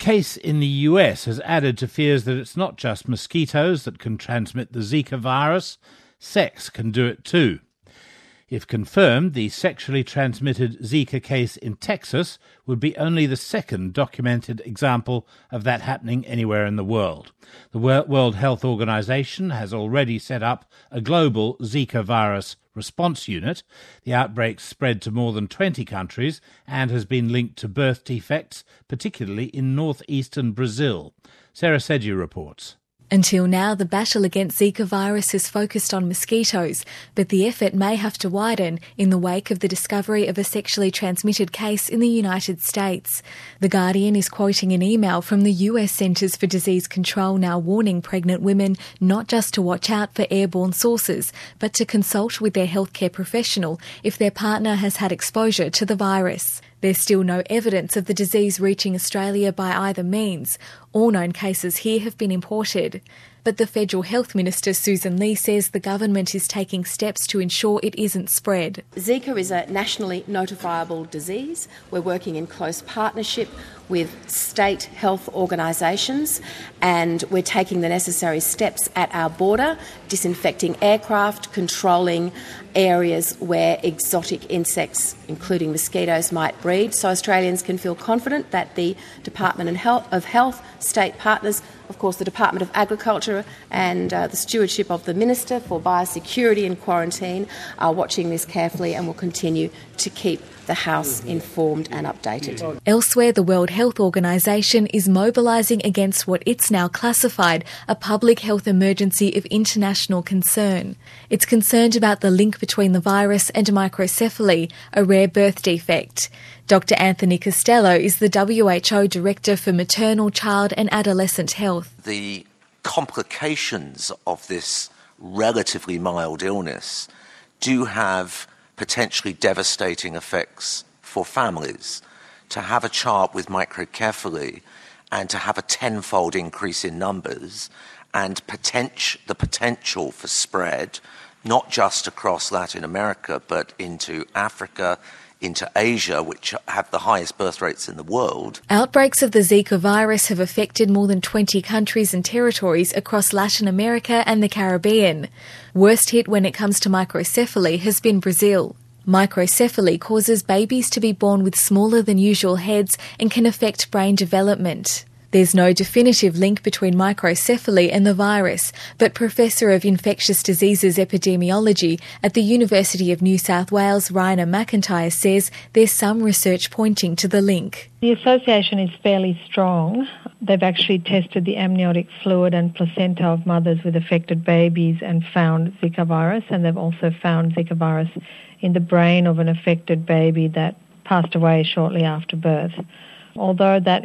case in the US has added to fears that it's not just mosquitoes that can transmit the Zika virus, sex can do it too. If confirmed, the sexually transmitted Zika case in Texas would be only the second documented example of that happening anywhere in the world. The World Health Organization has already set up a global Zika virus response unit. The outbreak spread to more than 20 countries and has been linked to birth defects, particularly in northeastern Brazil. Sarah Sedgwick reports. Until now, the battle against Zika virus has focused on mosquitoes, but the effort may have to widen in the wake of the discovery of a sexually transmitted case in the United States. The Guardian is quoting an email from the US Centers for Disease Control now warning pregnant women not just to watch out for airborne sources, but to consult with their healthcare professional if their partner has had exposure to the virus. There's still no evidence of the disease reaching Australia by either means. All known cases here have been imported. But the Federal Health Minister, Susan Lee, says the government is taking steps to ensure it isn't spread. Zika is a nationally notifiable disease. We're working in close partnership with state health organisations, and we're taking the necessary steps at our border, disinfecting aircraft, controlling areas where exotic insects, including mosquitoes, might breed, so Australians can feel confident that the Department of Health, state partners, of course the Department of Agriculture and the stewardship of the Minister for Biosecurity and Quarantine are watching this carefully and will continue to keep the House informed and updated. Elsewhere, the World Health Organization is mobilising against what it's now classified a public health emergency of international concern. It's concerned about the link between the virus and microcephaly, a rare birth defect. Dr. Anthony Costello is the WHO Director for Maternal, Child and Adolescent Health. The complications of this relatively mild illness do have potentially devastating effects for families. To have a child with microcephaly and to have a tenfold increase in numbers and the potential for spread, not just across Latin America, but into Africa, into Asia, which have the highest birth rates in the world. Outbreaks of the Zika virus have affected more than 20 countries and territories across Latin America and the Caribbean. Worst hit when it comes to microcephaly has been Brazil. Microcephaly causes babies to be born with smaller than usual heads and can affect brain development. There's no definitive link between microcephaly and the virus, but Professor of Infectious Diseases Epidemiology at the University of New South Wales, Raina McIntyre, says there's some research pointing to the link. The association is fairly strong. They've actually tested the amniotic fluid and placenta of mothers with affected babies and found Zika virus, and they've also found Zika virus in the brain of an affected baby that passed away shortly after birth. Although that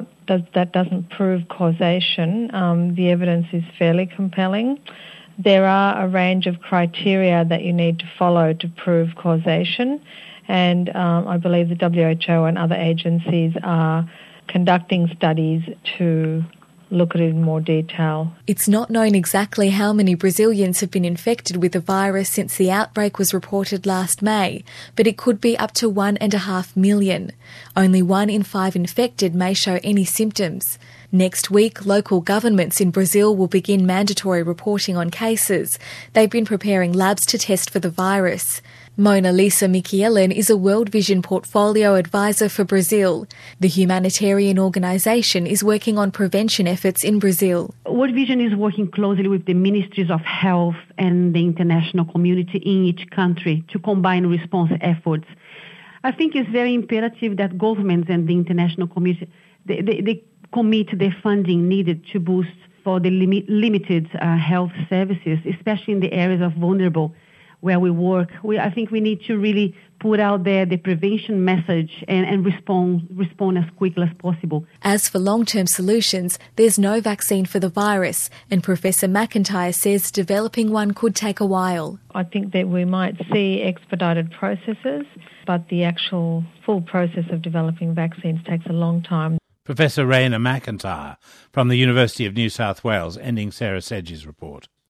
doesn't prove causation, the evidence is fairly compelling. There are a range of criteria that you need to follow to prove causation, and I believe the WHO and other agencies are conducting studies to look at it in more detail. It's not known exactly how many Brazilians have been infected with the virus since the outbreak was reported last May, but it could be up to 1.5 million. Only 1 in 5 infected may show any symptoms. Next week, local governments in Brazil will begin mandatory reporting on cases. They've been preparing labs to test for the virus. Mona Lisa Michielen is a World Vision Portfolio Advisor for Brazil. The humanitarian organisation is working on prevention efforts in Brazil. World Vision is working closely with the Ministries of Health and the international community in each country to combine response efforts. I think it's very imperative that governments and the international community they commit the funding needed to boost for the limited health services, especially in the areas of vulnerable where we work. I think we need to really put out there the prevention message and respond as quickly as possible. As for long-term solutions, there's no vaccine for the virus, and Professor McIntyre says developing one could take a while. I think that we might see expedited processes, but the actual full process of developing vaccines takes a long time. Professor Raina McIntyre from the University of New South Wales, ending Sarah Sedgwick's report.